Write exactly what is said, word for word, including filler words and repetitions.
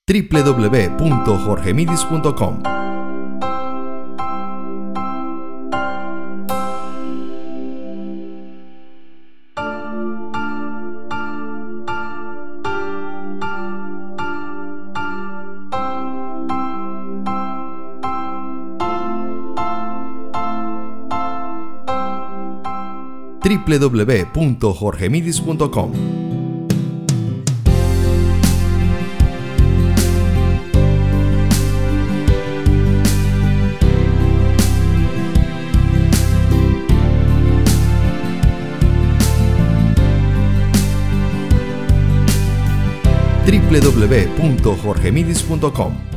w w w punto jorge midis punto com. w w w punto jorge midis punto com. w w w punto jorge midis punto com.